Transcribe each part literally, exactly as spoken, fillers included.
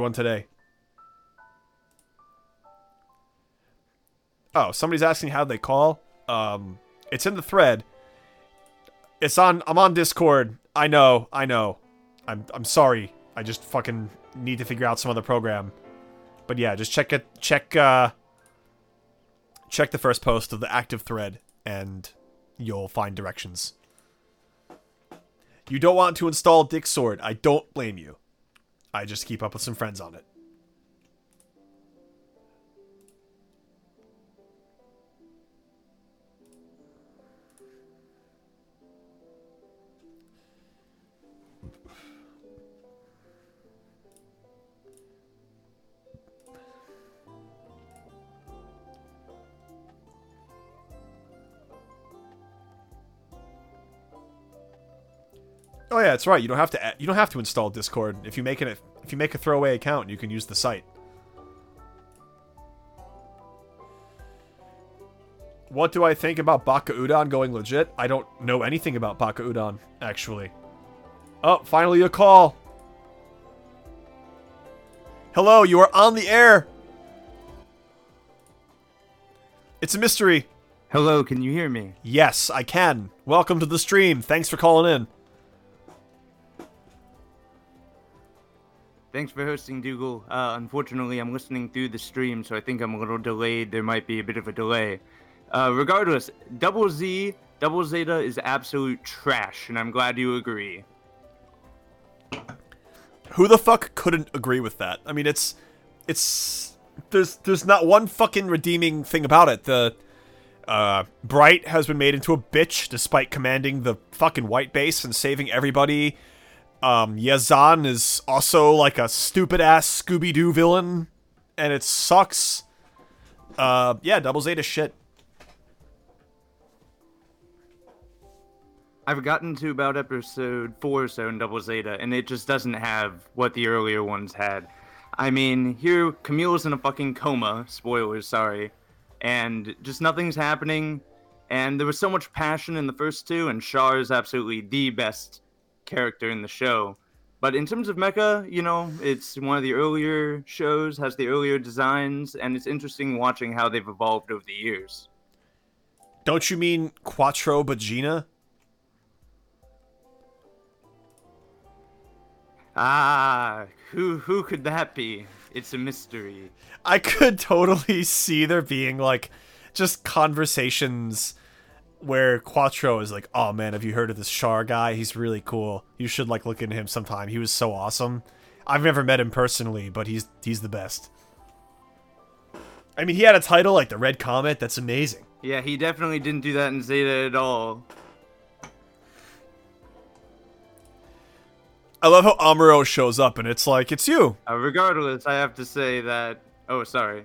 everyone today? Oh, somebody's asking how they call. Um, it's in the thread. It's on. I'm on Discord. I know. I know. I'm. I'm sorry. I just fucking need to figure out some other program. But yeah, just check it. Check. Uh, check the first post of the active thread, and you'll find directions. You don't want to install Dixord. I don't blame you. I just keep up with some friends on it. Oh yeah, that's right. You don't have to. You don't have to install Discord. If you make it, if you make a throwaway account, you can use the site. What do I think about Baka Udon going legit? I don't know anything about Baka Udon, actually. Oh, finally a call. Hello, you are on the air. It's a mystery. Hello, can you hear me? Yes, I can. Welcome to the stream. Thanks for calling in. Thanks for hosting, Dougal. Uh, unfortunately, I'm listening through the stream, so I think I'm a little delayed. There might be a bit of a delay. Uh, regardless, Double Z, Double Zeta is absolute trash, and I'm glad you agree. Who the fuck couldn't agree with that? I mean, it's... It's... There's there's not one fucking redeeming thing about it. The... Uh, Bright has been made into a bitch despite commanding the fucking white base and saving everybody. Um, Yazan is also like a stupid-ass Scooby-Doo villain, and it sucks. Uh, yeah, Double Zeta shit. I've gotten to about episode four or so in Double Zeta, and it just doesn't have what the earlier ones had. I mean, here, Camille's in a fucking coma, spoilers, sorry, and just nothing's happening, and there was so much passion in the first two, and Char is absolutely the best character in the show. But in terms of mecha, you know, it's one of the earlier shows, has the earlier designs, and it's interesting watching how they've evolved over the years. Don't you mean Quattro Bagina? Ah, who who could that be? It's a mystery. I could totally see there being, like, just conversations where Quattro is like, oh man, have you heard of this Char guy? He's really cool. You should, like, look into him sometime. He was so awesome. I've never met him personally, but he's he's the best. I mean, he had a title like the Red Comet. That's amazing. Yeah, he definitely didn't do that in Zeta at all. I love how Amuro shows up and it's like, it's you. Uh, regardless, I have to say that... Oh, sorry.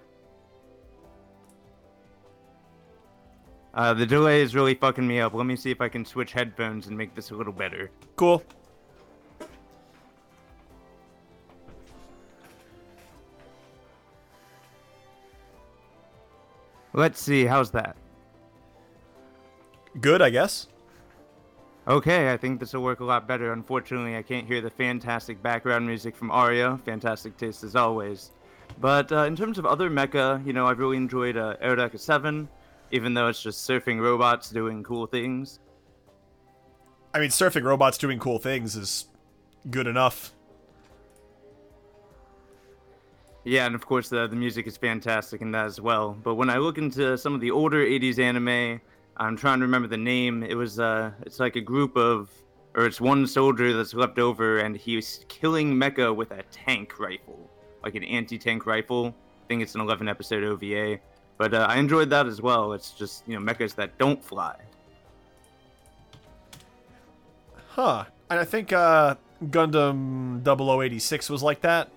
Uh, the delay is really fucking me up. Let me see if I can switch headphones and make this a little better. Cool. Let's see, how's that? Good, I guess. Okay, I think this will work a lot better. Unfortunately, I can't hear the fantastic background music from Arya. Fantastic taste as always. But uh, in terms of other mecha, you know, I've really enjoyed uh, Aerodeka seven, even though it's just surfing robots doing cool things. I mean, surfing robots doing cool things is good enough. Yeah, and of course the, the music is fantastic in that as well. But when I look into some of the older eighties anime, I'm trying to remember the name. It was, uh, it's like a group of, or it's one soldier that's left over, and he's killing mecha with a tank rifle, like an anti-tank rifle. I think it's an eleven episode O V A. But uh, I enjoyed that as well. It's just, you know, mechas that don't fly. Huh. And I think uh, Gundam double oh eighty-six was like that.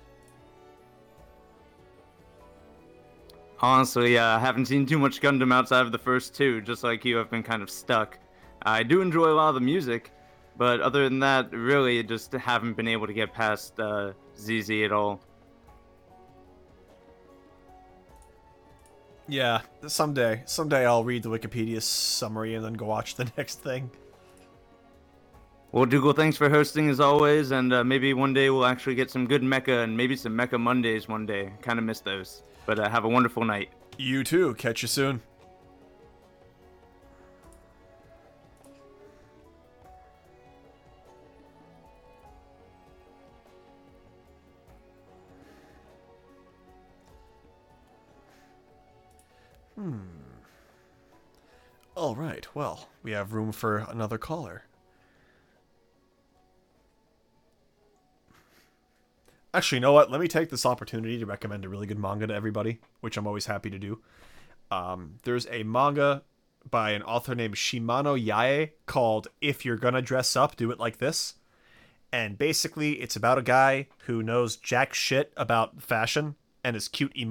Honestly, uh, I haven't seen too much Gundam outside of the first two. Just like you, I've been kind of stuck. I do enjoy a lot of the music, but other than that, really just haven't been able to get past uh, Z Z at all. Yeah, someday. Someday I'll read the Wikipedia summary and then go watch the next thing. Well, Dougal, thanks for hosting as always, and uh, maybe one day we'll actually get some good Mecha and maybe some Mecha Mondays one day. Kind of miss those. But uh, have a wonderful night. You too. Catch you soon. Hmm. All right. Well, we have room for another caller. Actually, you know what? Let me take this opportunity to recommend a really good manga to everybody, which I'm always happy to do. Um, there's a manga by an author named Shimano Yae called If You're Gonna Dress Up, Do It Like This. And basically, it's about a guy who knows jack shit about fashion and is cute emo